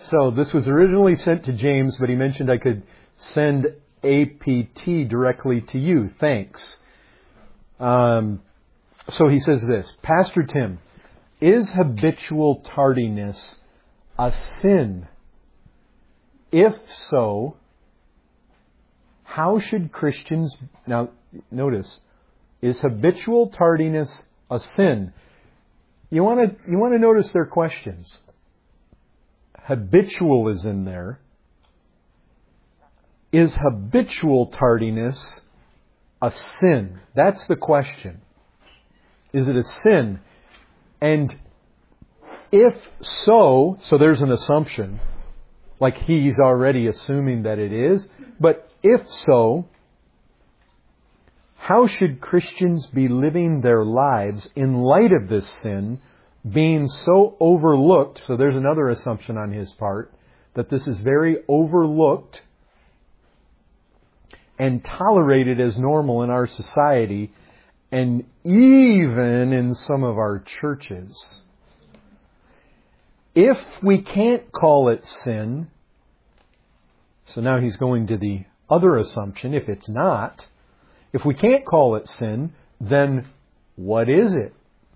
So this was originally sent to James, but he mentioned I could send APT directly to you. Thanks. So he says this, Pastor Tim, is habitual tardiness a sin? If so, how should Christians... Now, notice, is habitual tardiness a sin? You want to notice their questions. Habitual is in there. Is habitual tardiness a sin? That's the question. Is it a sin? And if so there's an assumption, like he's already assuming that it is, but if so, how should Christians be living their lives in light of this sin being so overlooked? So there's another assumption on his part, that this is very overlooked and tolerated as normal in our society and even in some of our churches. If we can't call it sin, so now he's going to the other assumption, if it's not, if we can't call it sin, then what is it?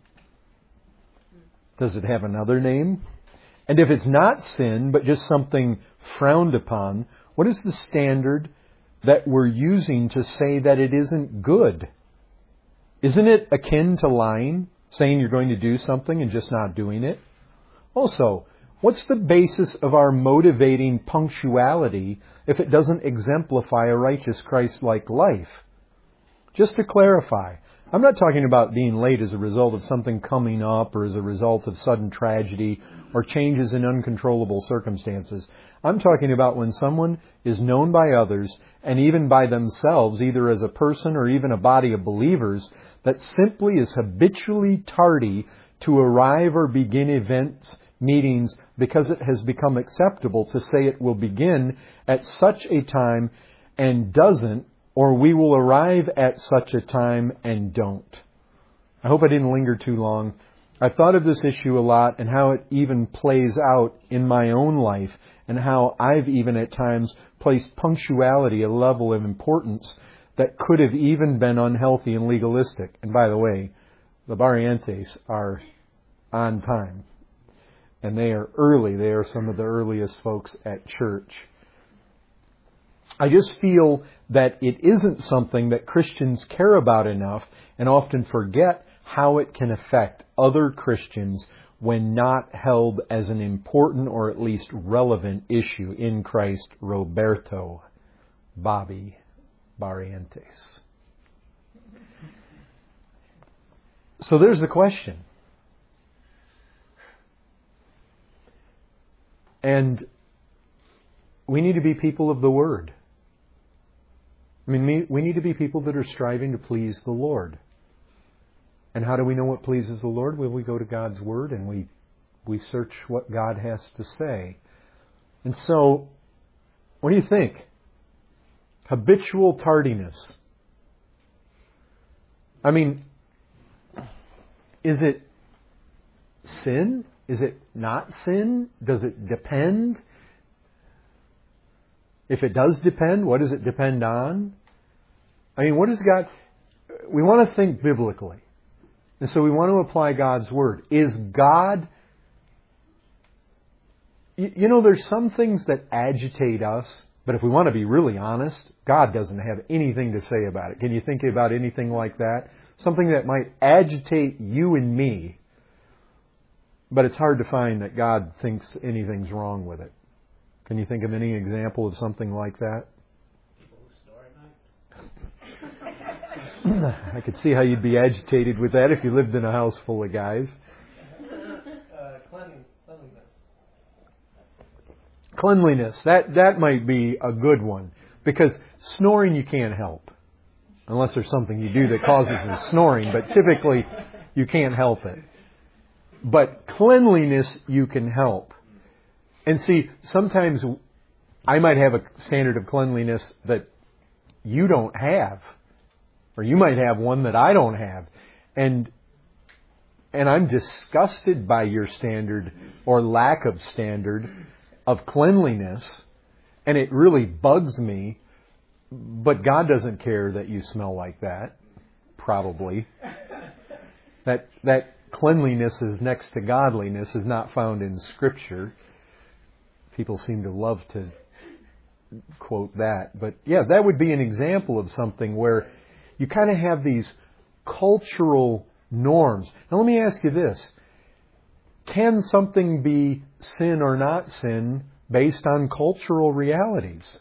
Does it have another name? And if it's not sin, but just something frowned upon, what is the standard that we're using to say that it isn't good? Isn't it akin to lying, saying you're going to do something and just not doing it? Also, what's the basis of our motivating punctuality if it doesn't exemplify a righteous Christ-like life? Just to clarify, I'm not talking about being late as a result of something coming up or as a result of sudden tragedy or changes in uncontrollable circumstances. I'm talking about when someone is known by others and even by themselves, either as a person or even a body of believers, that simply is habitually tardy to arrive or begin events, meetings, because it has become acceptable to say it will begin at such a time and doesn't, or we will arrive at such a time and don't. I hope I didn't linger too long. I've thought of this issue a lot and how it even plays out in my own life and how I've even at times placed punctuality a level of importance that could have even been unhealthy and legalistic. And by the way, the Barrientes are on time. And they are early. They are some of the earliest folks at church. I just feel that it isn't something that Christians care about enough and often forget how it can affect other Christians when not held as an important or at least relevant issue in Christ. Roberto Bobby Barrientes. So there's the question. And we need to be people of the Word. I mean, we need to be people that are striving to please the Lord. And how do we know what pleases the Lord? Well, we go to God's Word and we search what God has to say. And so, what do you think? Habitual tardiness. I mean, is it sin? Is it not sin? Does it depend? If it does depend, what does it depend on? I mean, what is God... We want to think biblically. And so we want to apply God's Word. Is God... You know, there's some things that agitate us, but if we want to be really honest, God doesn't have anything to say about it. Can you think about anything like that? Something that might agitate you and me, but it's hard to find that God thinks anything's wrong with it. Can you think of any example of something like that? I could see how you'd be agitated with that if you lived in a house full of guys. Cleanliness. That might be a good one. Because snoring you can't help. Unless there's something you do that causes the snoring. But typically you can't help it. But cleanliness you can help. And see, sometimes I might have a standard of cleanliness that you don't have. Or you might have one that I don't have. And I'm disgusted by your standard or lack of standard. of cleanliness, and it really bugs me, but God doesn't care that you smell like that, probably. That cleanliness is next to godliness is not found in Scripture. People seem to love to quote that. But yeah, that would be an example of something where you kind of have these cultural norms. Now let me ask you this. Can something be sin or not sin based on cultural realities?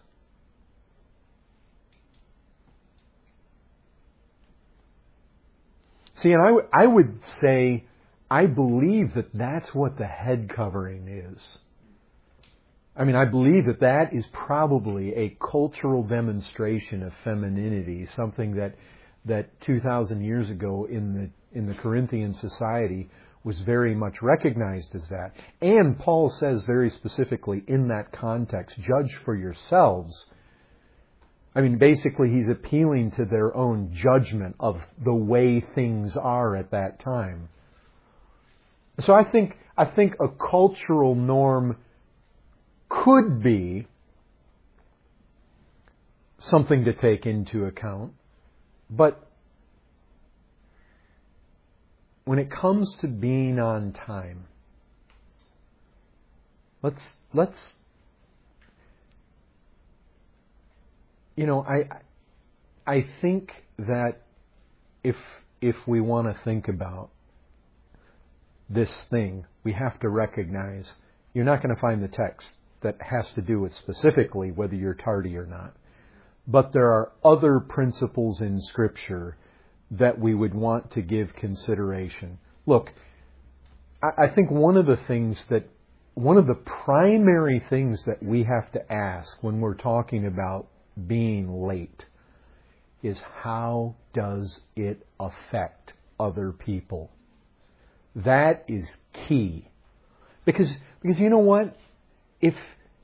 See, and I would say, I believe that that's what the head covering is. I mean, I believe that that is probably a cultural demonstration of femininity, something that 2,000 years ago in the Corinthian society was very much recognized as that. And Paul says very specifically in that context, judge for yourselves. I mean, basically he's appealing to their own judgment of the way things are at that time. So I think a cultural norm could be something to take into account. But when it comes to being on time, let's I think that if we want to think about this thing, we have to recognize you're not going to find the text that has to do with specifically whether you're tardy or not. But there are other principles in Scripture that we would want to give consideration. Look, I think one of the primary things that we have to ask when we're talking about being late is, how does it affect other people? That is key. Because you know what? If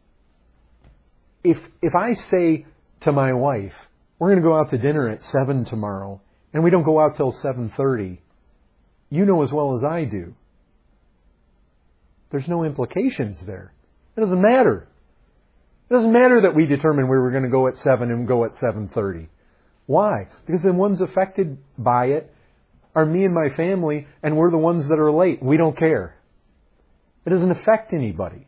I say to my wife, we're going to go out to dinner at 7 tomorrow, and we don't go out till 7:30, you know as well as I do, there's no implications there. It doesn't matter. It doesn't matter that we determined we were going to go at 7 and go at 7:30. Why? Because the ones affected by it are me and my family, and we're the ones that are late. We don't care. It doesn't affect anybody.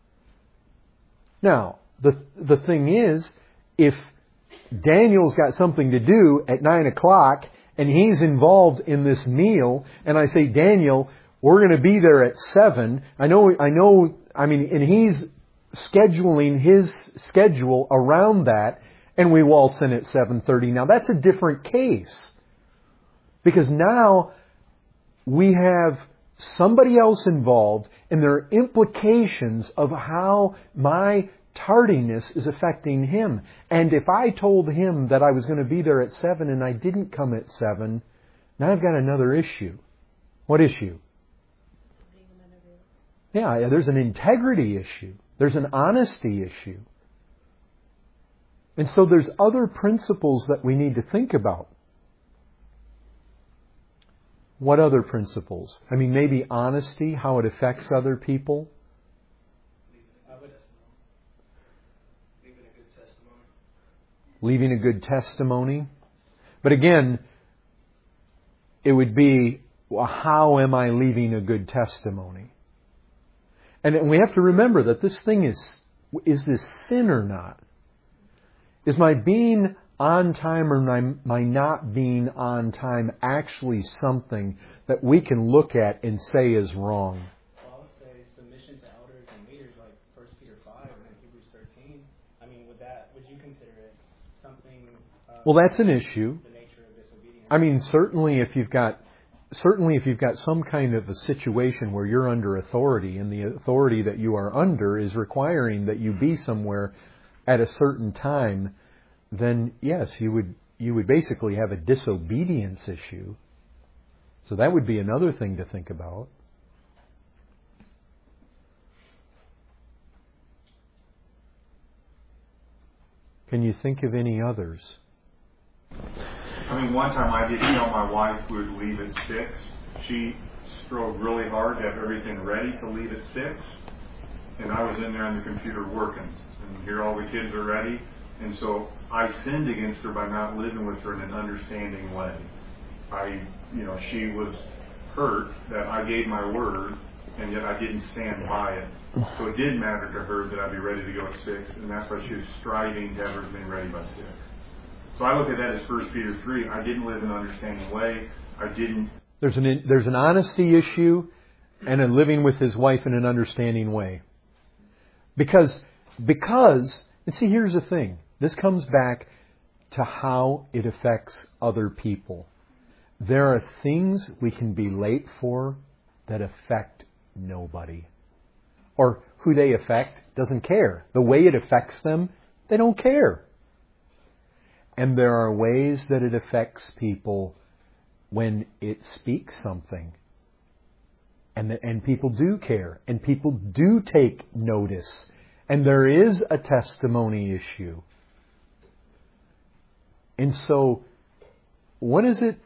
Now, the thing is, if Daniel's got something to do at 9 o'clock and he's involved in this meal, and I say, Daniel, we're going to be there at 7. And he's scheduling his schedule around that, and we waltz in at 7:30. Now, that's a different case. Because now we have somebody else involved, and there are implications of how my tardiness is affecting him. And if I told him that I was going to be there at 7 and I didn't come at 7, now I've got another issue. What issue? Yeah, there's an integrity issue. There's an honesty issue. And so there's other principles that we need to think about. What other principles? I mean, maybe honesty, how it affects other people. Leaving a good testimony. But again, it would be, well, how am I leaving a good testimony? And we have to remember that this thing is this sin or not? Is my being on time or my not being on time actually something that we can look at and say is wrong? Well, I would say submission to elders and leaders, like 1 Peter 5 and Hebrews 13. I mean, would you consider it something? Well, that's an issue. The nature of disobedience. I mean, certainly if you've got some kind of a situation where you're under authority, and the authority that you are under is requiring that you be somewhere at a certain time, then yes, you would basically have a disobedience issue. So that would be another thing to think about. Can you think of any others? I mean, one time I did tell my wife we would leave at 6. She strove really hard to have everything ready to leave at 6. and I was in there on the computer working, and here all the kids are ready, and so I sinned against her by not living with her in an understanding way. She was hurt that I gave my word, and yet I didn't stand by it. So it did matter to her that I'd be ready to go at 6, and that's why she was striving to have everything ready by 6. So I look at that as 1 Peter 3. I didn't live in an understanding way. I didn't. There's an honesty issue and a living with his wife in an understanding way. Because, and see, here's the thing. This comes back to how it affects other people. There are things we can be late for that affect nobody. Or who they affect doesn't care. The way it affects them, they don't care. And there are ways that it affects people when it speaks something. And people do care. And people do take notice. And there is a testimony issue. And so, what is it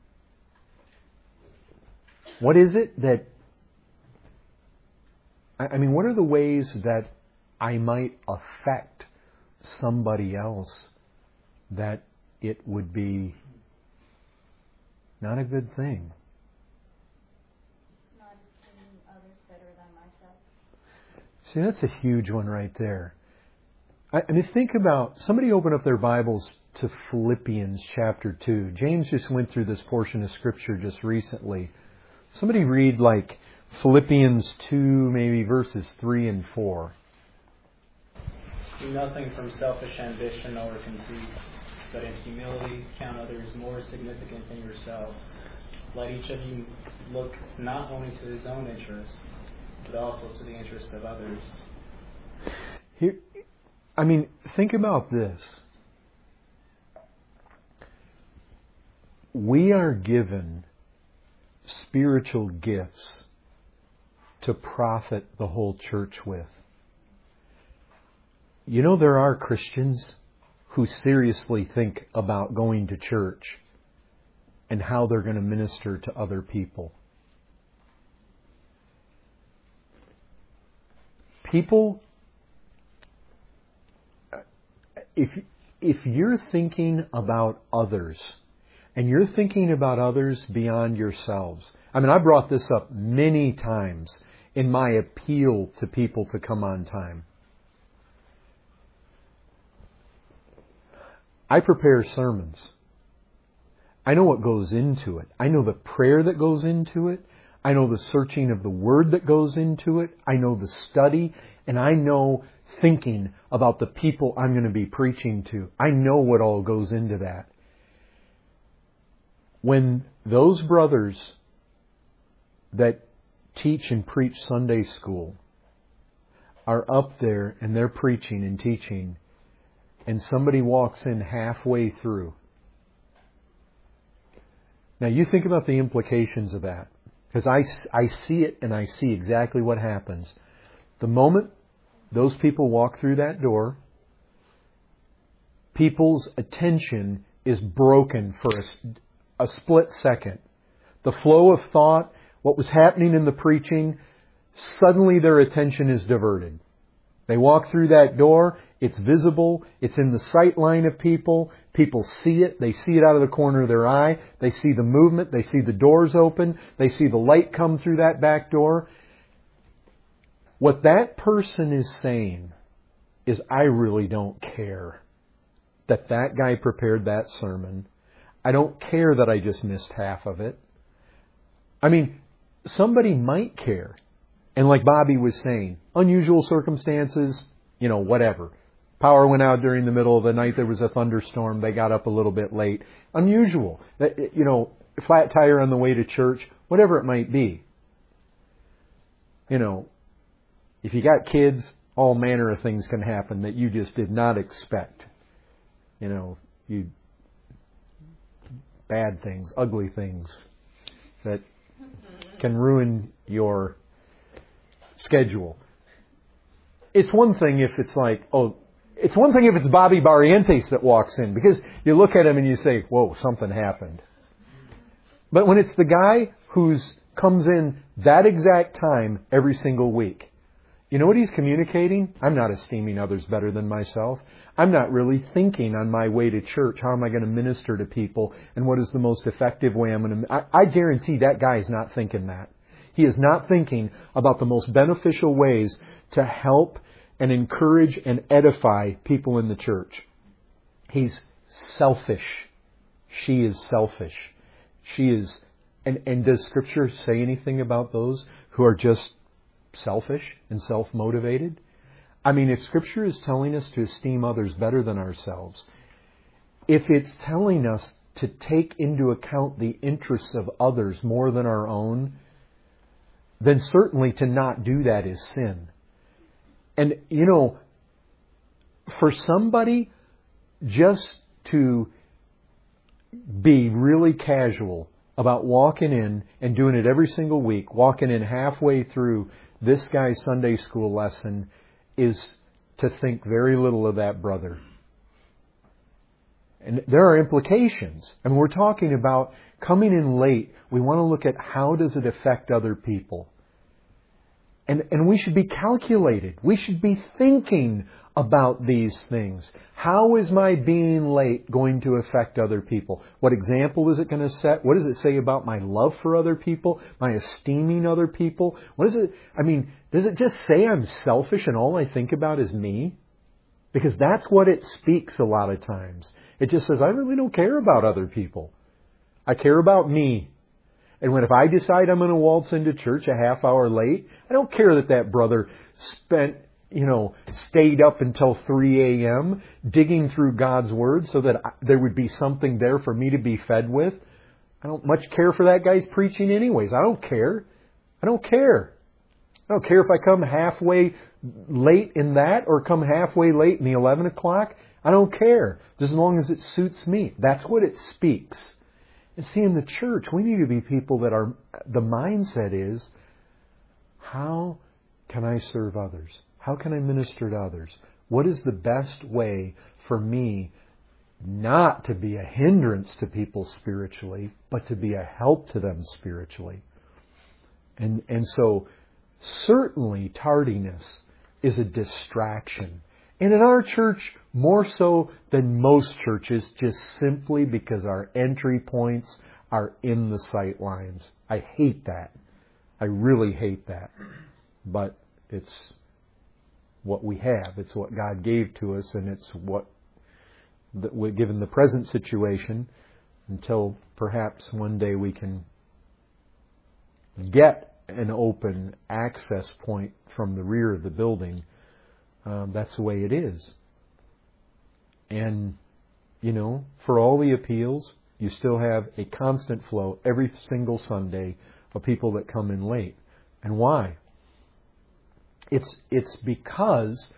that, what are the ways that I might affect somebody else that it would be not a good thing? Not esteeming others better than myself. See, that's a huge one right there. Think about, somebody open up their Bibles to Philippians chapter 2. James just went through this portion of Scripture just recently. Somebody read like Philippians 2, maybe verses 3 and 4. Do nothing from selfish ambition or conceit, but in humility count others more significant than yourselves. Let each of you look not only to his own interests, but also to the interest of others. Think about this. We are given spiritual gifts to profit the whole church with. There are Christians who seriously think about going to church and how they're going to minister to other people. People, if you're thinking about others, and you're thinking about others beyond yourselves. I brought this up many times in my appeal to people to come on time. I prepare sermons. I know what goes into it. I know the prayer that goes into it. I know the searching of the Word that goes into it. I know the study. And I know thinking about the people I'm going to be preaching to. I know what all goes into that. When those brothers that teach and preach Sunday school are up there and they're preaching and teaching, and somebody walks in halfway through. Now you think about the implications of that. Because I see it and I see exactly what happens. The moment those people walk through that door, people's attention is broken for a split second. The flow of thought, what was happening in the preaching, suddenly their attention is diverted. They walk through that door, it's visible, it's in the sight line of people, people see it, they see it out of the corner of their eye, they see the movement, they see the doors open, they see the light come through that back door. What that person is saying is, I really don't care that guy prepared that sermon. I don't care that I just missed half of it. Somebody might care. And like Bobby was saying, unusual circumstances, whatever. Power went out during the middle of the night. There was a thunderstorm. They got up a little bit late. Unusual. Flat tire on the way to church, whatever it might be. If you got kids, all manner of things can happen that you just did not expect. Bad things, ugly things that can ruin your schedule. It's one thing if it's it's one thing if it's Bobby Barrientos that walks in, because you look at him and you say, whoa, something happened. But when it's the guy who comes in that exact time every single week, You know what he's communicating? I'm not esteeming others better than myself. I'm not really thinking on my way to church, how am I going to minister to people and what is the most effective way I'm going to... I guarantee that guy is not thinking that. He is not thinking about the most beneficial ways to help and encourage and edify people in the church. He's selfish. She is selfish. She is... And does Scripture say anything about those who are just selfish and self-motivated? I mean, if Scripture is telling us to esteem others better than ourselves, if it's telling us to take into account the interests of others more than our own, then certainly to not do that is sin. And, you know, for somebody just to be really casual about walking in and doing it every single week, walking in halfway through this guy's Sunday school lesson, is to think very little of that brother. And there are implications. And we're talking about coming in late. We want to look at how does it affect other people. And we should be calculated. We should be thinking about these things. How is my being late going to affect other people? What example is it going to set? What does it say about my love for other people? My esteeming other people? What is it? I mean, does it just say I'm selfish and all I think about is me? Because that's what it speaks a lot of times. It just says, I really don't care about other people. I care about me. And if I decide I'm going to waltz into church a half hour late, I don't care that that brother stayed up until 3 a.m. digging through God's Word so that there would be something there for me to be fed with. I don't much care for that guy's preaching anyways. I don't care. I don't care. I don't care if I come halfway late in that or come halfway late in the 11 o'clock. I don't care. Just as long as it suits me. That's what it speaks. And see, in the church, we need to be people that the mindset is, how can I serve others? How can I minister to others? What is the best way for me not to be a hindrance to people spiritually, but to be a help to them spiritually? And so, certainly tardiness is a distraction. And in our church, more so than most churches, just simply because our entry points are in the sight lines. I hate that. I really hate that. But it's what we have. It's what God gave to us, and it's what, given the present situation, until perhaps one day we can get an open access point from the rear of the building, that's the way it is. And, for all the appeals, you still have a constant flow every single Sunday of people that come in late. And why? It's because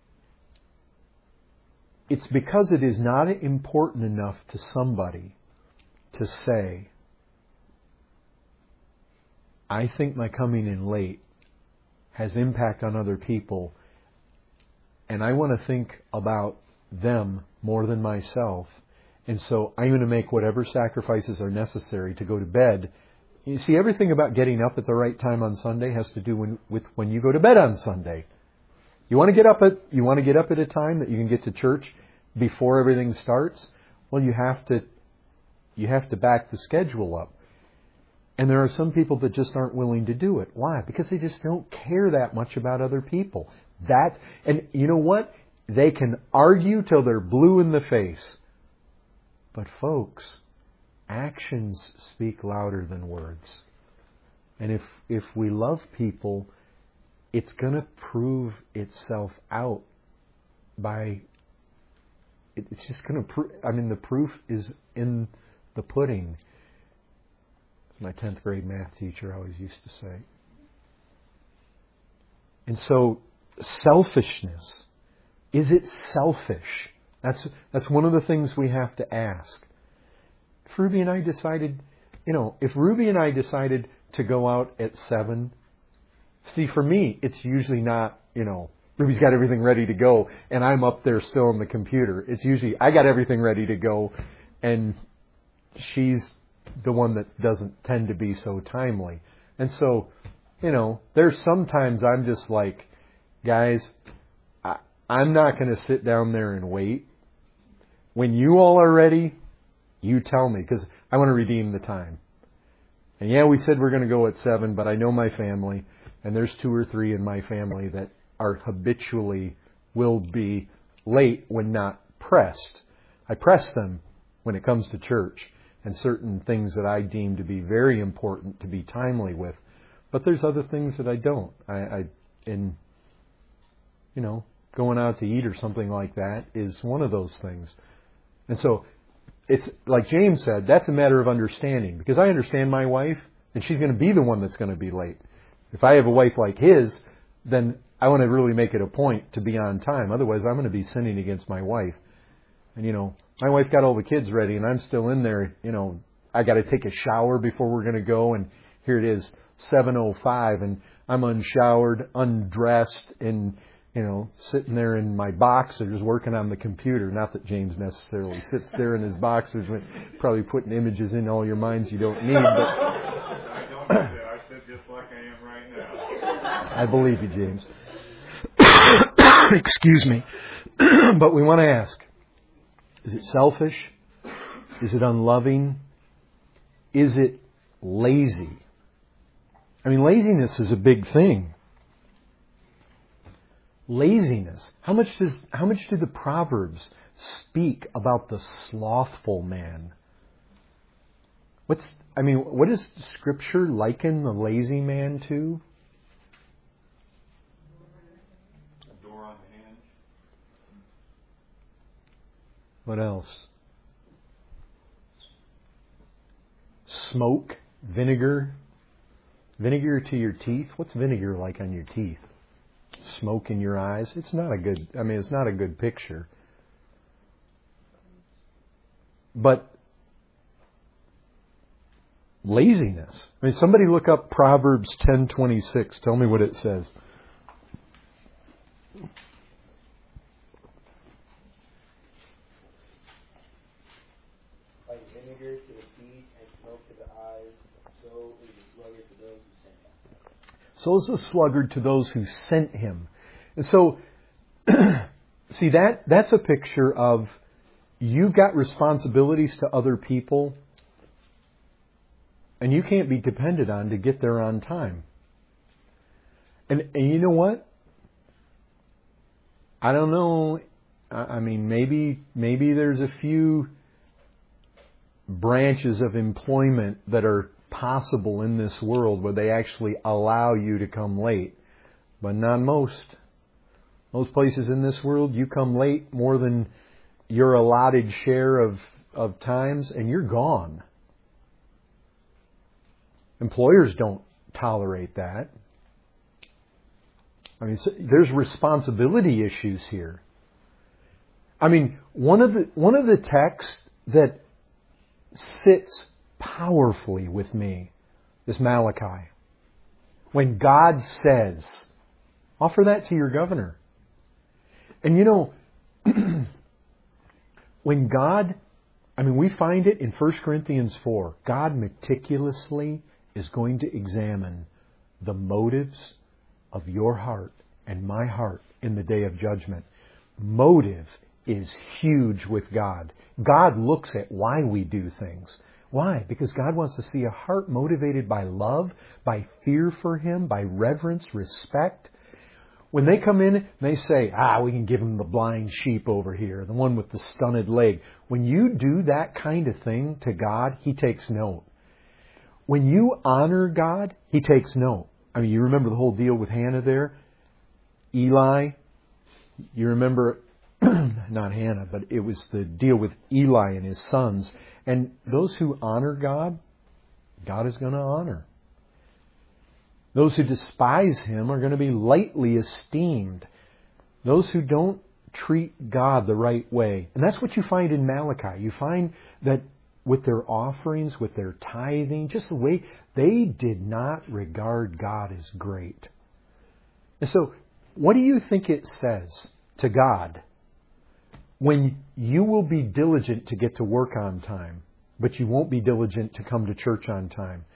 it is not important enough to somebody to say, I think my coming in late has impact on other people, and I want to think about them more than myself, and so I'm going to make whatever sacrifices are necessary to go to bed. You see, everything about getting up at the right time on Sunday has to do with when you go to bed on Sunday. You want to get up at a time that you can get to church before everything starts? Well, you have to back the schedule up. And there are some people that just aren't willing to do it. Why? Because they just don't care that much about other people. And you know what? They can argue till they're blue in the face. But folks, actions speak louder than words. And if we love people, it's going to prove itself out by... It's just going to prove... the proof is in the pudding. As my 10th grade math teacher always used to say. And so, selfishness. Is it selfish? That's one of the things we have to ask. If Ruby and I decided to go out at 7, see, for me, it's usually not, Ruby's got everything ready to go, and I'm up there still on the computer. It's usually, I got everything ready to go, and she's the one that doesn't tend to be so timely. And so, there's sometimes I'm just like, guys, I'm not going to sit down there and wait. When you all are ready, you tell me, because I want to redeem the time. And yeah, we said we're going to go at 7, but I know my family, and there's 2 or 3 in my family that are habitually will be late when not pressed. I press them when it comes to church and certain things that I deem to be very important to be timely with. But there's other things that I don't. Going out to eat or something like that is one of those things. And so it's like James said, that's a matter of understanding, because I understand my wife, and she's going to be the one that's going to be late. If I have a wife like his, then I want to really make it a point to be on time. Otherwise, I'm going to be sinning against my wife. And, my wife got all the kids ready, and I'm still in there. I got to take a shower before we're going to go, and here it is, 7:05, and I'm unshowered, undressed, and sitting there in my boxers working on the computer. Not that James necessarily sits there in his boxers, probably putting images in all your minds you don't need. But I don't do that. I sit just like I am right now. I believe you, James. Excuse me. But we want to ask, is it selfish? Is it unloving? Is it lazy? I mean, laziness is a big thing. Laziness. How much do the Proverbs speak about the slothful man? What does Scripture liken the lazy man to? A door on the hinge. What else? Smoke, vinegar. Vinegar to your teeth. What's vinegar like on your teeth? Smoke in your eyes. It's not a good picture. But laziness. Somebody look up Proverbs 10:26. Tell me what it says. Like vinegar to the feet and smoke to the eyes, so is the sluggard to those who sent him. So is the sluggard to those who sent him. And so, see, that's a picture of you've got responsibilities to other people, and you can't be depended on to get there on time. And you know what? I don't know. Maybe there's a few branches of employment that are possible in this world where they actually allow you to come late, but not most. Most places in this world, you come late more than your allotted share of times, and you're gone. Employers don't tolerate that. There's responsibility issues here. One of the texts that sits powerfully with me is Malachi. When God says, offer that to your governor. And when God, we find it in 1 Corinthians 4. God meticulously is going to examine the motives of your heart and my heart in the day of judgment. Motive is huge with God. God looks at why we do things. Why? Because God wants to see a heart motivated by love, by fear for Him, by reverence, respect. When they come in and they say, we can give him the blind sheep over here, the one with the stunted leg. When you do that kind of thing to God, He takes note. When you honor God, He takes note. You remember the whole deal with Hannah there? Eli, you remember, not Hannah, but it was the deal with Eli and his sons. And those who honor God, God is going to honor. Those who despise Him are going to be lightly esteemed. Those who don't treat God the right way. And that's what you find in Malachi. You find that with their offerings, with their tithing, just the way they did not regard God as great. And so, what do you think it says to God when you will be diligent to get to work on time, but you won't be diligent to come to church on time?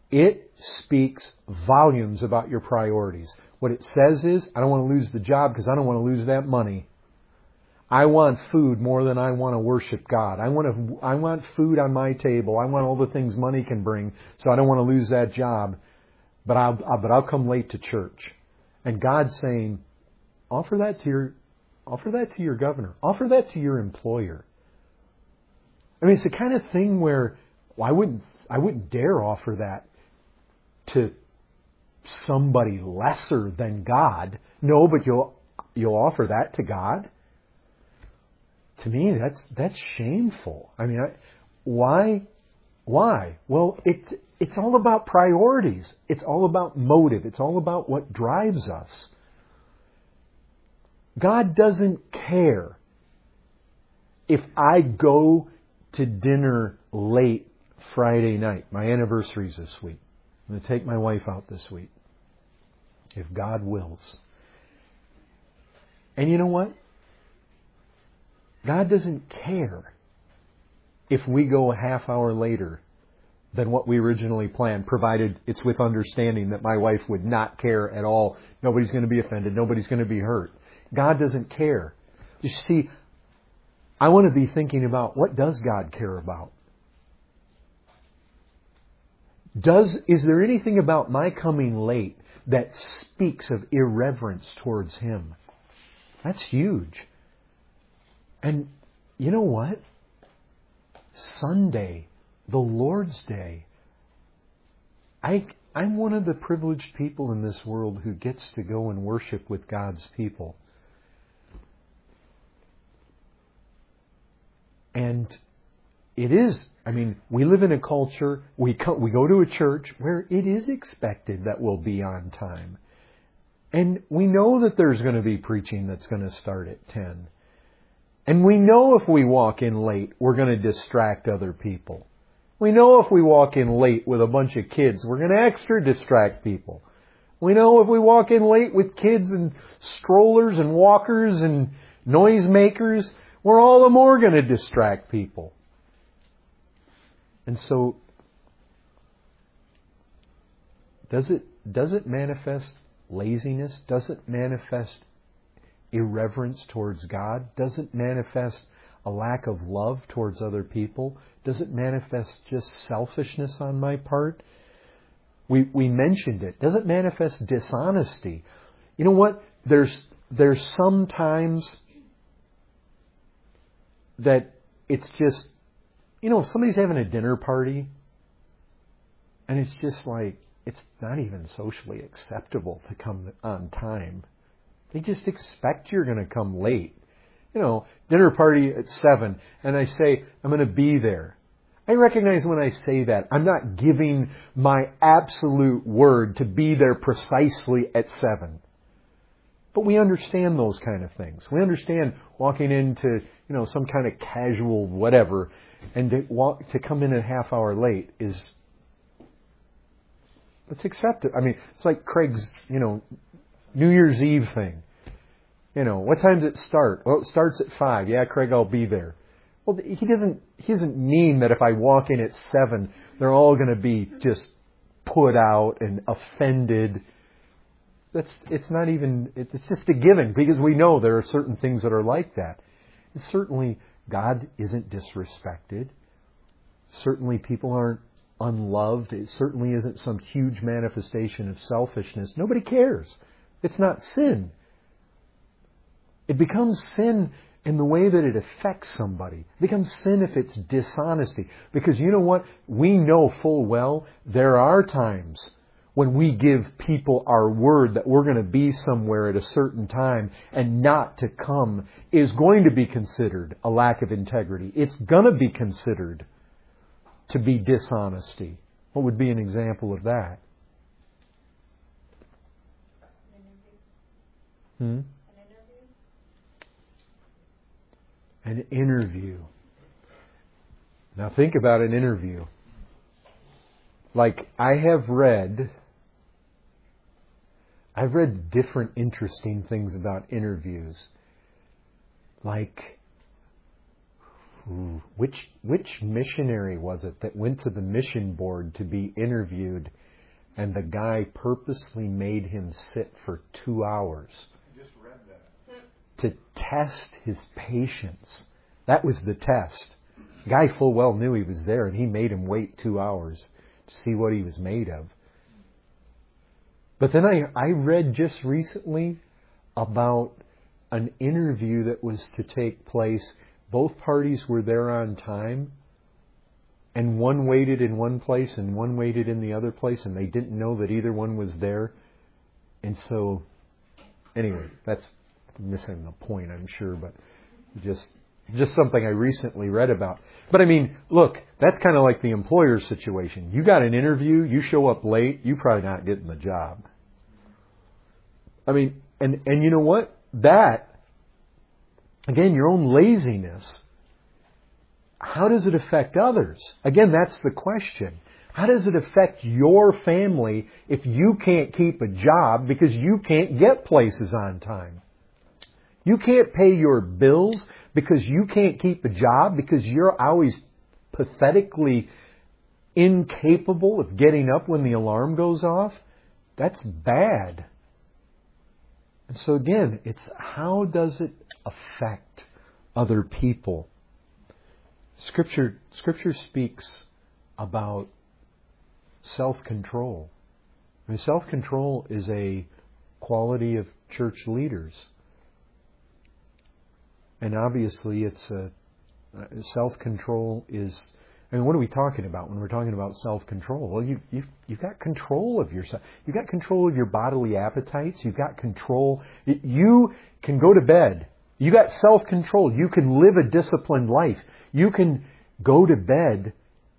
it speaks volumes about your priorities. What it says is, I don't want to lose the job because I don't want to lose that money. I want food more than I want to worship God. I want food on my table. I want all the things money can bring, so I don't want to lose that job. But I'll come late to church. And God's saying, offer that to your governor. Offer that to your employer. I mean, it's the kind of thing where I wouldn't dare offer that to somebody lesser than God. No, but you'll offer that to God. To me, that's shameful. I mean, why? Well, it's all about priorities. It's all about motive. It's all about what drives us. God doesn't care if I go to dinner late Friday night. My anniversary's this week. I'm going to take my wife out this week, if God wills. And you know what? God doesn't care if we go a half hour later than what we originally planned, provided it's with understanding that my wife would not care at all. Nobody's going to be offended. Nobody's going to be hurt. God doesn't care. You see, I want to be thinking about, what does God care about? Is there anything about my coming late that speaks of irreverence towards Him? That's huge. And you know what? Sunday, the Lord's Day, I'm one of the privileged people in this world who gets to go and worship with God's people. And it is, we live in a culture, we go to a church where it is expected that we'll be on time. And we know that there's going to be preaching that's going to start at 10. And we know if we walk in late, we're going to distract other people. We know if we walk in late with a bunch of kids, we're going to extra distract people. We know if we walk in late with kids and strollers and walkers and noisemakers, we're all the more going to distract people. And so, does it manifest laziness? Does it manifest irreverence towards God? Does it manifest a lack of love towards other people? Does it manifest just selfishness on my part? We mentioned it. Does it manifest dishonesty? You know what? There's some times that it's just, if somebody's having a dinner party and it's just like, it's not even socially acceptable to come on time. They just expect you're going to come late. Dinner party at 7, and I say, I'm going to be there. I recognize when I say that, I'm not giving my absolute word to be there precisely at 7. But we understand those kind of things. We understand walking into, some kind of casual whatever, and to come in a half hour late is, let's accept it. It's like Craig's, New Year's Eve thing. What time does it start? Well, it starts at 5. Yeah, Craig, I'll be there. Well, he doesn't mean that if I walk in at 7, they're all going to be just put out and offended. It's not even, it's just a given, because we know there are certain things that are like that. And certainly God isn't disrespected. Certainly people aren't unloved. It certainly isn't some huge manifestation of selfishness. Nobody cares. It's not sin. It becomes sin in the way that it affects somebody. It becomes sin if it's dishonesty. Because you know what? We know full well there are times when we give people our word that we're going to be somewhere at a certain time and not to come is going to be considered a lack of integrity. It's going to be considered to be dishonesty. What would be an example of that? An interview. Now think about an interview. Like I've read different interesting things about interviews. Like, Which missionary was it that went to the mission board to be interviewed, and the guy purposely made him sit for 2 hours I just read that. to test his patience? That was the test. The guy full well knew he was there, and he made him wait 2 hours to see what he was made of. But then I read just recently about an interview that was to take place. Both parties were there on time, and one waited in one place and one waited in the other place, and they didn't know that either one was there. And so, anyway, that's missing the point, I'm sure, but just something I recently read about. But I mean, look, that's kind of like the employer situation. You got an interview, you show up late, you're probably not getting the job. I mean, and you know what? That, again, your own laziness, how does it affect others? Again, that's the question. How does it affect your family if you can't keep a job because you can't get places on time? You can't pay your bills because you can't keep a job because you're always pathetically incapable of getting up when the alarm goes off? That's bad. And so again, it's how does it affect other people? Scripture speaks about self-control. I mean, self-control is a quality of church leaders. And obviously it's self-control is, I mean, what are we talking about when we're talking about self-control? Well, you've got control of yourself. You've got control of your bodily appetites. You've got control. You can go to bed. You got self-control. You can live a disciplined life. You can go to bed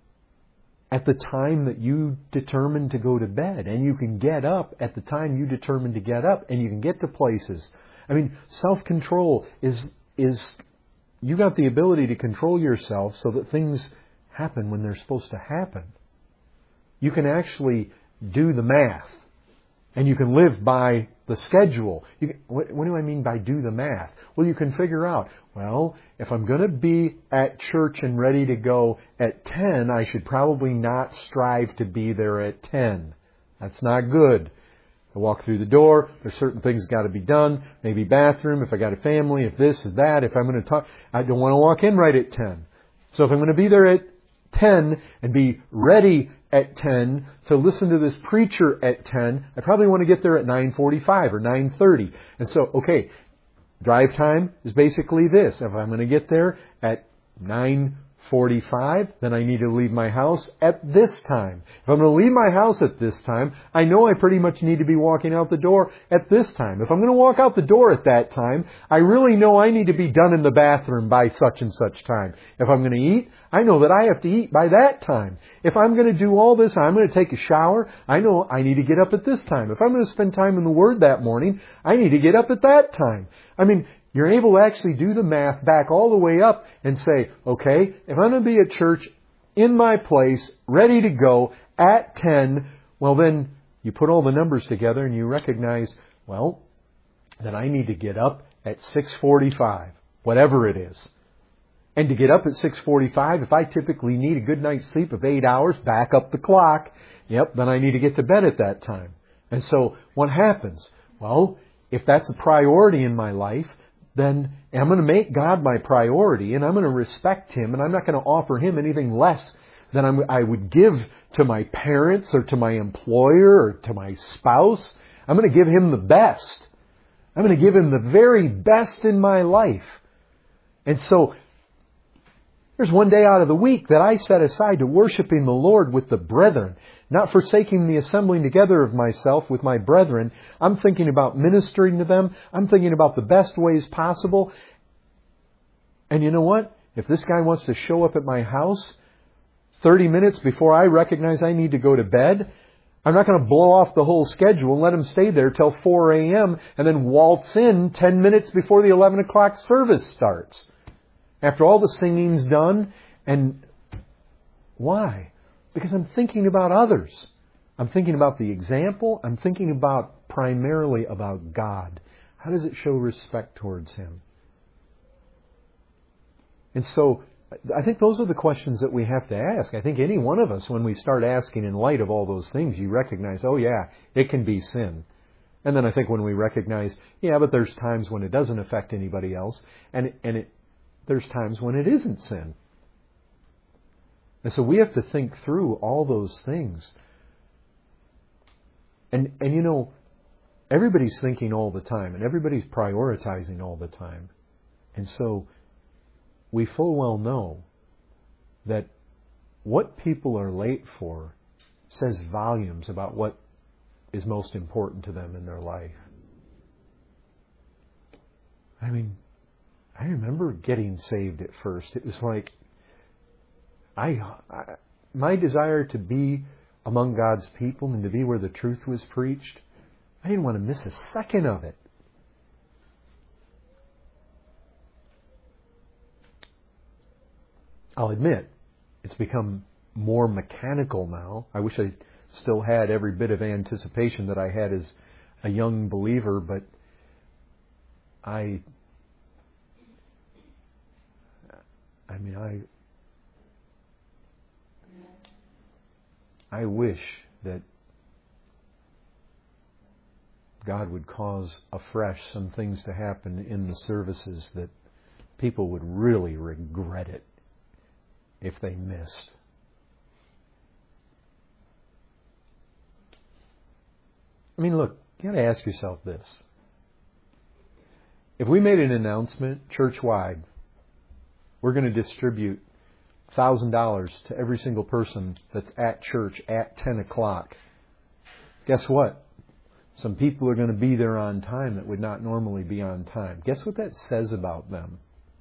at the time that you determine to go to bed. And you can get up at the time you determine to get up. And you can get to places. I mean, self-control is you got the ability to control yourself so that things happen when they're supposed to happen. You can actually do the math. And you can live by the schedule. What do I mean by do the math? Well, you can figure out, well, if I'm going to be at church and ready to go at 10, I should probably not strive to be there at 10. That's not good. I walk through the door, there's certain things got to be done, maybe bathroom, if I got a family, if this, if that, if I'm going to talk, I don't want to walk in right at 10. So if I'm going to be there at 10 and be ready at 10 to listen to this preacher at 10, I probably want to get there at 9:45 or 9:30. And so, okay, drive time is basically this. If I'm going to get there at 9:45, then I need to leave my house at this time. If I'm going to leave my house at this time, I know I pretty much need to be walking out the door at this time. If I'm going to walk out the door at that time, I really know I need to be done in the bathroom by such and such time. If I'm going to eat, I know that I have to eat by that time. If I'm going to do all this, I'm going to take a shower, I know I need to get up at this time. If I'm going to spend time in the Word that morning, I need to get up at that time. I mean, you're able to actually do the math back all the way up and say, okay, if I'm going to be at church in my place, ready to go at 10, well then you put all the numbers together and you recognize, well, that I need to get up at 6:45, whatever it is. And to get up at 6:45, if I typically need a good night's sleep of 8 hours, back up the clock, then I need to get to bed at that time. And so what happens? Well, if that's a priority in my life, then I'm going to make God my priority and I'm going to respect Him and I'm not going to offer Him anything less than I would give to my parents or to my employer or to my spouse. I'm going to give Him the best. I'm going to give Him the very best in my life. And so there's one day out of the week that I set aside to worshiping the Lord with the brethren, not forsaking the assembling together of myself with my brethren. I'm thinking about ministering to them. I'm thinking about the best ways possible. And you know what? If this guy wants to show up at my house 30 minutes before I recognize I need to go to bed, I'm not going to blow off the whole schedule and let him stay there till 4 a.m. and then waltz in 10 minutes before the 11 o'clock service starts. After all the singing's done. And why? Because I'm thinking about others. I'm thinking about the example. I'm thinking about primarily about God. How does it show respect towards Him? And so I think those are the questions that we have to ask. I think any one of us, when we start asking in light of all those things, you recognize, oh yeah, it can be sin. And then I think when we recognize, yeah, but there's times when it doesn't affect anybody else, and there's times when it isn't sin. And so we have to think through all those things. And you know, everybody's thinking all the time, and everybody's prioritizing all the time. And so we full well know that what people are late for says volumes about what is most important to them in their life. I mean, I remember getting saved at first. It was like, my desire to be among God's people and to be where the truth was preached, I didn't want to miss a second of it. I'll admit, it's become more mechanical now. I wish I still had every bit of anticipation that I had as a young believer, but I wish that God would cause afresh some things to happen in the services that people would really regret it if they missed. I mean, look, you got to ask yourself this. If we made an announcement church-wide, we're going to distribute $1,000 to every single person that's at church at 10 o'clock. Guess what? Some people are going to be there on time that would not normally be on time. Guess what that says about them?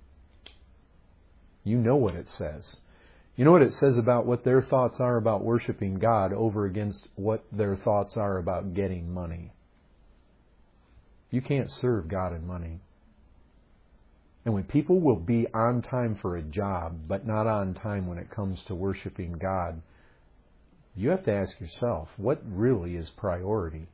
You know what it says. You know what it says about what their thoughts are about worshiping God over against what their thoughts are about getting money. You can't serve God and money. And when people will be on time for a job, but not on time when it comes to worshiping God, you have to ask yourself, what really is priority?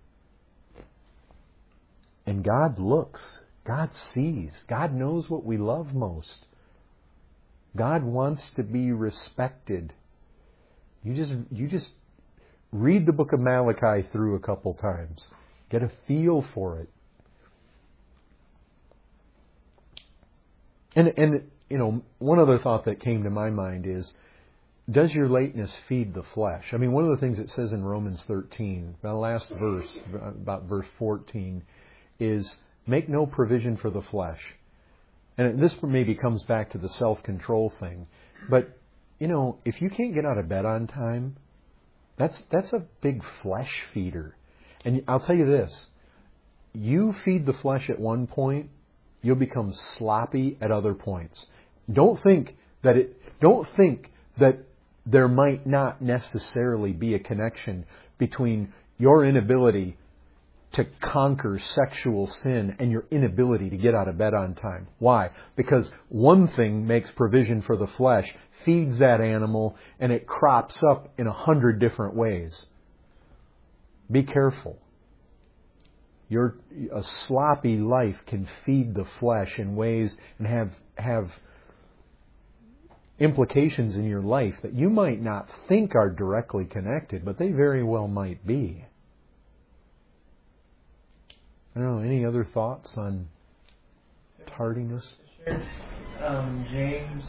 And God looks, God sees, God knows what we love most. God wants to be respected. You just read the book of Malachi through a couple times. Get a feel for it. And you know, one other thought that came to my mind is, does your lateness feed the flesh? I mean, one of the things it says in Romans 13, the last verse, about verse 14, is make no provision for the flesh. And this maybe comes back to the self-control thing. But, you know, if you can't get out of bed on time, that's a big flesh feeder. And I'll tell you this, you feed the flesh at one point, you'll become sloppy at other points. Don't think that there might not necessarily be a connection between your inability to conquer sexual sin and your inability to get out of bed on time. Why? Because one thing makes provision for the flesh, feeds that animal, and it crops up in 100 different ways. Be careful. A sloppy life can feed the flesh in ways and have implications in your life that you might not think are directly connected, but they very well might be. I don't know, any other thoughts on tardiness? James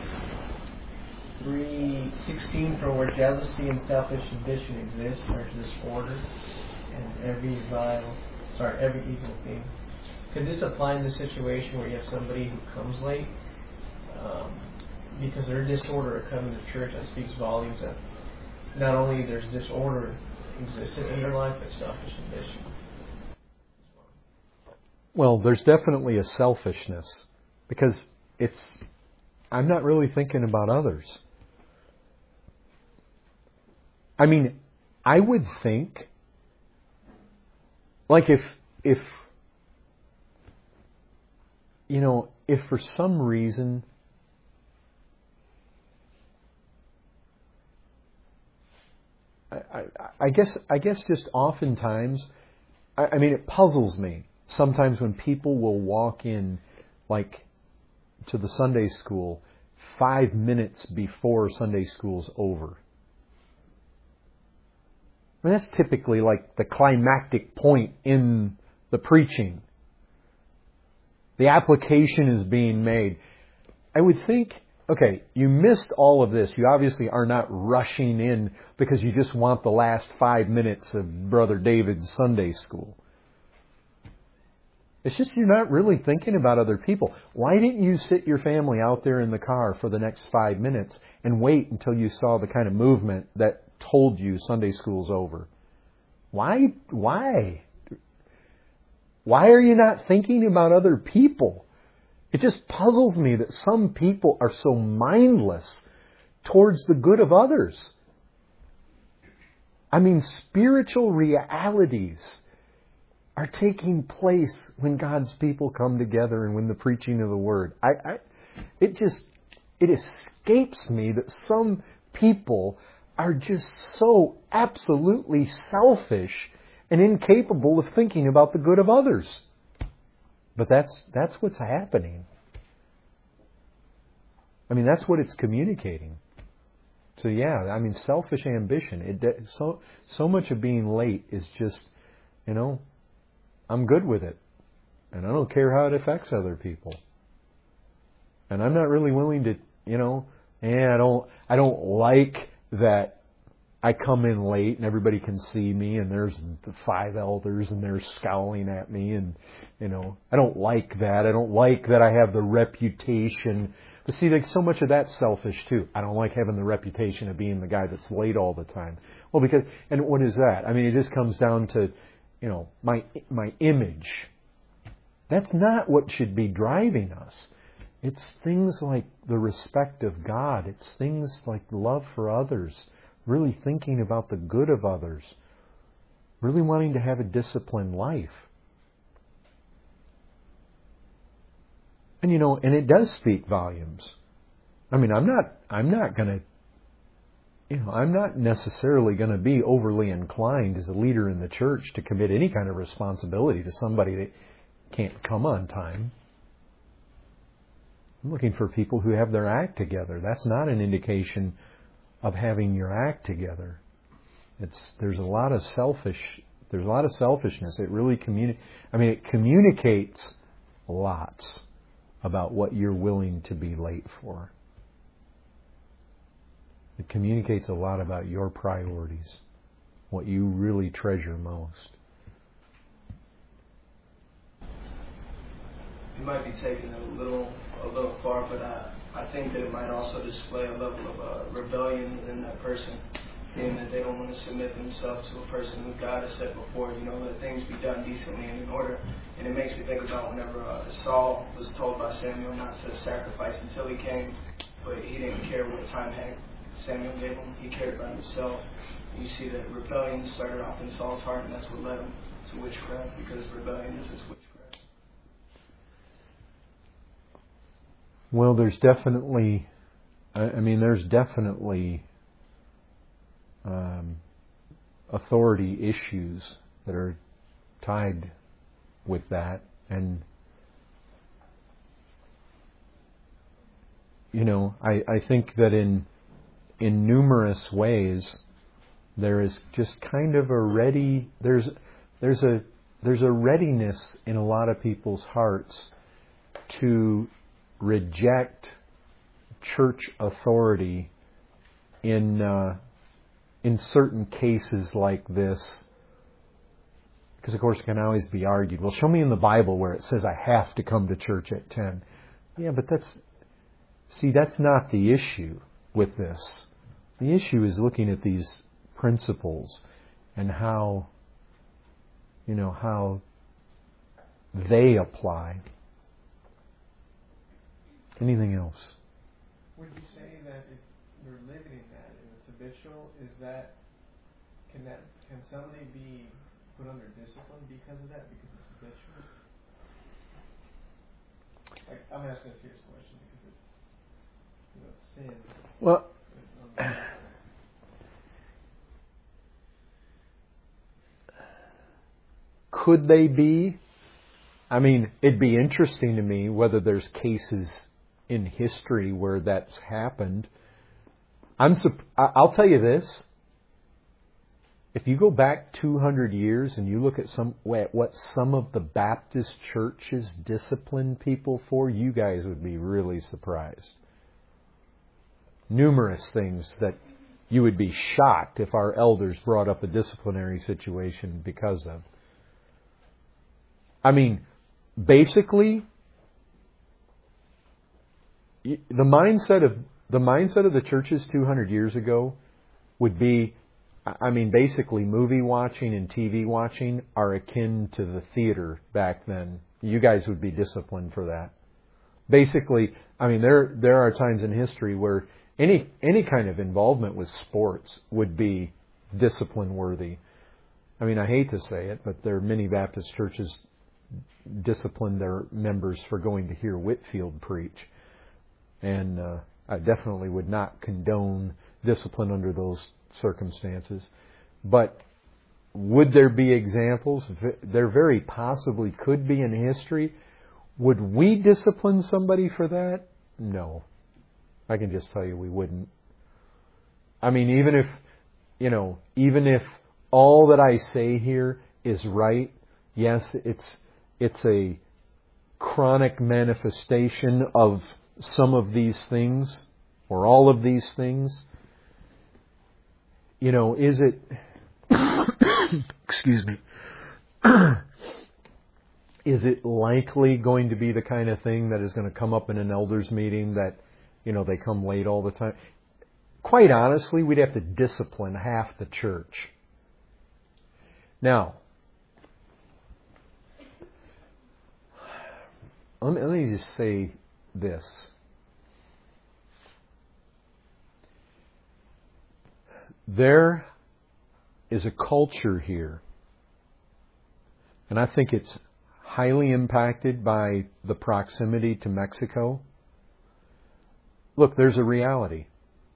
3:16, for where jealousy and selfish ambition exist, there's disorder and every evil thing. Could this apply in the situation where you have somebody who comes late because their disorder of coming to church? That speaks volumes that not only there's disorder existed in their life, but selfish ambition. Well, there's definitely a selfishness, because I'm not really thinking about others. I mean, I would think, like if for some reason I guess just oftentimes, I mean, it puzzles me sometimes when people will walk in, like, to the Sunday school 5 minutes before Sunday school's over. I mean, that's typically like the climactic point in the preaching. The application is being made. I would think, okay, you missed all of this. You obviously are not rushing in because you just want the last 5 minutes of Brother David's Sunday school. It's just you're not really thinking about other people. Why didn't you sit your family out there in the car for the next 5 minutes and wait until you saw the kind of movement that told you Sunday school's over? Why? Why are you not thinking about other people? It just puzzles me that some people are so mindless towards the good of others. I mean, spiritual realities are taking place when God's people come together and when the preaching of the Word. It escapes me that some people are just so absolutely selfish and incapable of thinking about the good of others. But that's what's happening. I mean, that's what it's communicating. So yeah, I mean, selfish ambition. So much of being late is just, I'm good with it. And I don't care how it affects other people. And I'm not really willing to, I don't like that I come in late and everybody can see me and there's the 5 elders and they're scowling at me and, I don't like that. I don't like that I have the reputation. But see, so much of that's selfish too. I don't like having the reputation of being the guy that's late all the time. Well, and what is that? I mean, it just comes down to, my image. That's not what should be driving us. It's things like the respect of God. It's things like love for others. Really thinking about the good of others. Really wanting to have a disciplined life. And and it does speak volumes. I mean, I'm not necessarily going to be overly inclined as a leader in the church to commit any kind of responsibility to somebody that can't come on time. I'm looking for people who have their act together. That's not an indication of having your act together. There's a lot of selfishness. It really it communicates lots about what you're willing to be late for. It communicates a lot about your priorities, what you really treasure most. It might be taken a little far, but I think that it might also display a level of rebellion within that person, in that they don't want to submit themselves to a person who God has set before, let things be done decently and in order. And it makes me think about whenever Saul was told by Samuel not to sacrifice until he came, but he didn't care what time Samuel gave him. He cared about himself. You see that rebellion started off in Saul's heart, and that's what led him to witchcraft, because rebellion is his witchcraft. Well, there's definitely authority issues that are tied with that. And, I think that in numerous ways, there is just kind of there's a readiness in a lot of people's hearts to reject church authority in certain cases like this. Because, of course, it can always be argued, well, show me in the Bible where it says I have to come to church at 10. Yeah, but that's not the issue with this. The issue is looking at these principles and how they apply. Anything else? Would you say that if you're living in that and it's habitual, can somebody be put under discipline because of that, because it's habitual? I'm asking a serious question because it's sin. Well, could they be? I mean, it'd be interesting to me whether there's cases in history where that's happened. I'll tell you this. If you go back 200 years and you look at what some of the Baptist churches discipline people for, you guys would be really surprised. Numerous things that you would be shocked if our elders brought up a disciplinary situation because of. I mean, basically, the mindset of the churches 200 years ago would be, I mean, basically movie watching and TV watching are akin to the theater back then. You guys would be disciplined for that. Basically, I mean, there are times in history where any kind of involvement with sports would be discipline worthy. I mean, I hate to say it, but there are many Baptist churches discipline their members for going to hear Whitefield preach. And I definitely would not condone discipline under those circumstances. But would there be examples? There very possibly could be in history. Would we discipline somebody for that? No. I can just tell you we wouldn't. I mean, even if all that I say here is right, yes, it's a chronic manifestation of some of these things or all of these things. Is it excuse me, is it likely going to be the kind of thing that is going to come up in an elders meeting that, they come late all the time? Quite honestly, we'd have to discipline half the church. Now, let me just say this. There is a culture here, and I think it's highly impacted by the proximity to Mexico. Look, there's a reality.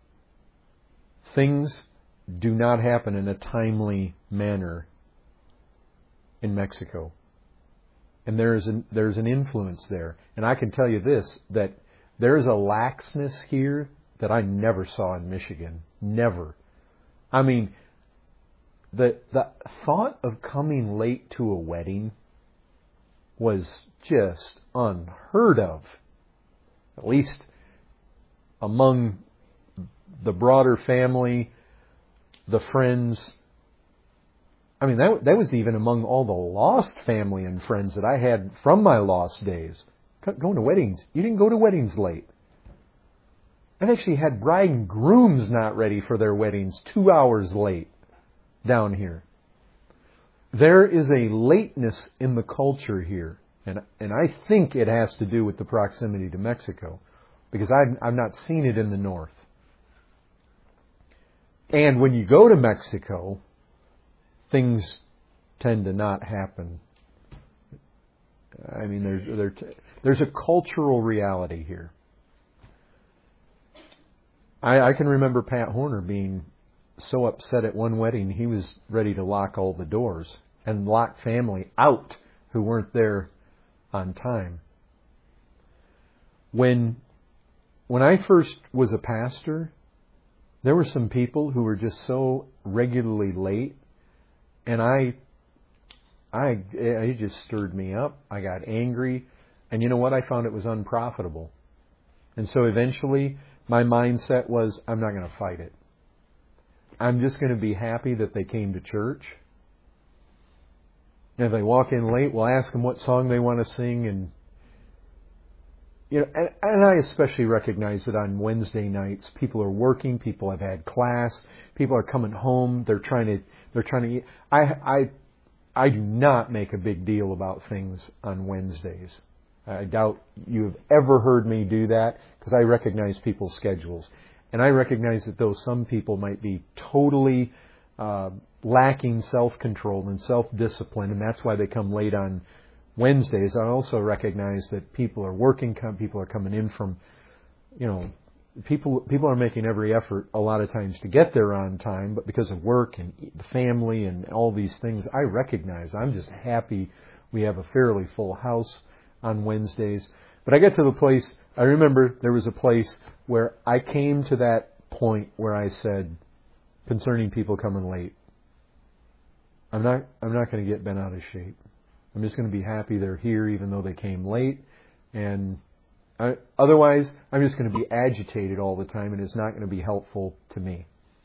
Things do not happen in a timely manner in Mexico. And there's an influence there. And I can tell you this, that there is a laxness here that I never saw in Michigan. Never. I mean, the thought of coming late to a wedding was just unheard of. At least among the broader family, the friends. I mean, that was even among all the lost family and friends that I had from my lost days. Going to weddings. You didn't go to weddings late. I've actually had bride and grooms not ready for their weddings 2 hours late down here. There is a lateness in the culture here. And I think it has to do with the proximity to Mexico. Because I've not seen it in the north. And when you go to Mexico, things tend to not happen. I mean, there's a cultural reality here. I can remember Pat Horner being so upset at one wedding, he was ready to lock all the doors and lock family out who weren't there on time. When I first was a pastor, there were some people who were just so regularly late, and it just stirred me up. I got angry, and you know what? I found it was unprofitable. And so eventually, my mindset was, I'm not going to fight it. I'm just going to be happy that they came to church. And if they walk in late, we'll ask them what song they want to sing. And and I especially recognize that on Wednesday nights, people are working, people have had class, people are coming home, they're trying to eat. I do not make a big deal about things on Wednesdays. I doubt you have ever heard me do that, because I recognize people's schedules. And I recognize that though some people might be totally lacking self-control and self-discipline, and that's why they come late on Wednesdays, I also recognize that people are working, people are coming in from, people are making every effort a lot of times to get there on time, but because of work and the family and all these things, I recognize. I'm just happy we have a fairly full house on Wednesdays. But I get to the place I remember there was a place where I came to that point where I said, concerning people coming late, I'm not going to get bent out of shape. I'm just going to be happy they're here even though they came late. And otherwise, I'm just going to be agitated all the time, and it's not going to be helpful to me.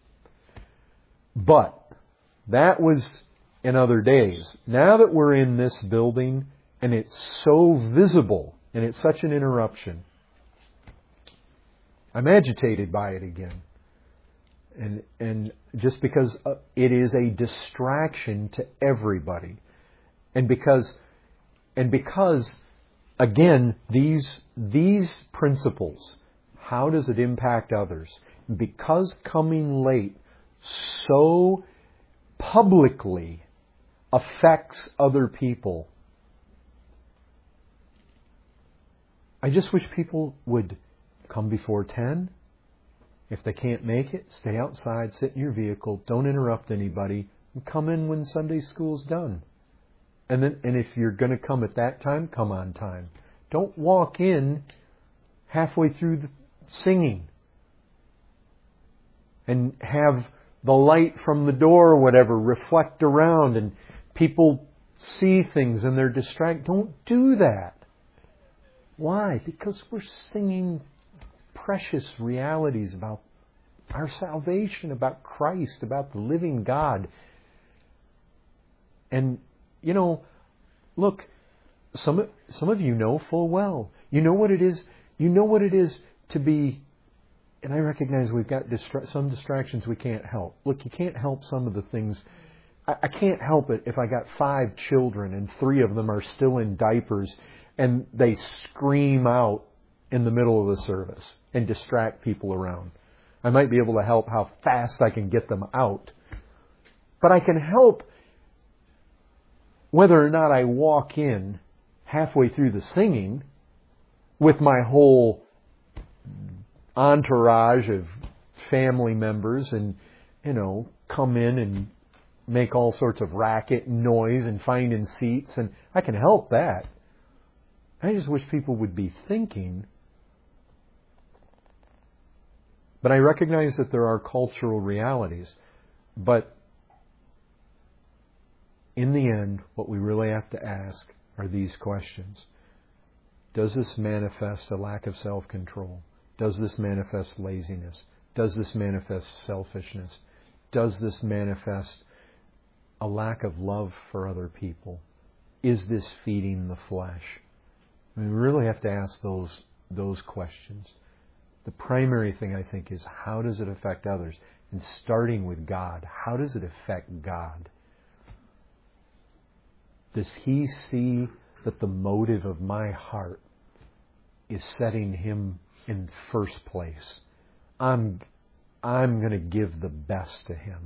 But that was in other days. Now that we're in this building and it's so visible and it's such an interruption, I'm agitated by it again. And just because it is a distraction to everybody. And because again, these principles, how does it impact others? Because coming late so publicly affects other people, I just wish people would come before 10. If they can't make it, stay outside, sit in your vehicle, don't interrupt anybody, and come in when Sunday school's done. And if you're going to come at that time, come on time. Don't walk in halfway through the singing and have the light from the door or whatever reflect around and people see things and they're distracted. Don't do that. Why? Because we're singing precious realities about our salvation, about Christ, about the living God. And, look, some of you know full well. You know what it is. You know what it is to be, and I recognize we've got some distractions we can't help. Look, you can't help some of the things. I can't help it if I got 5 children and 3 of them are still in diapers and they scream out in the middle of the service and distract people around. I might be able to help how fast I can get them out. But I can help whether or not I walk in halfway through the singing with my whole entourage of family members and, come in and make all sorts of racket and noise and finding seats. And I can help that. I just wish people would be thinking. But I recognize that there are cultural realities. But in the end, what we really have to ask are these questions. Does this manifest a lack of self-control? Does this manifest laziness? Does this manifest selfishness? Does this manifest a lack of love for other people? Is this feeding the flesh? We really have to ask those questions. The primary thing, I think, is how does it affect others? And starting with God, how does it affect God? Does He see that the motive of my heart is setting Him in first place? I'm going to give the best to Him.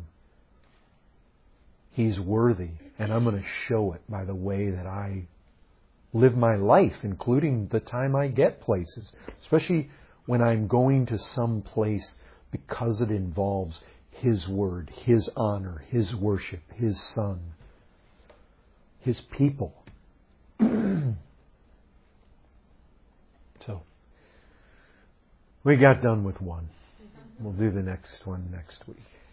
He's worthy, and I'm going to show it by the way that I live my life, including the time I get places, especially when I'm going to some place because it involves His Word, His honor, His worship, His Son, His people. So, we got done with one. We'll do the next one next week.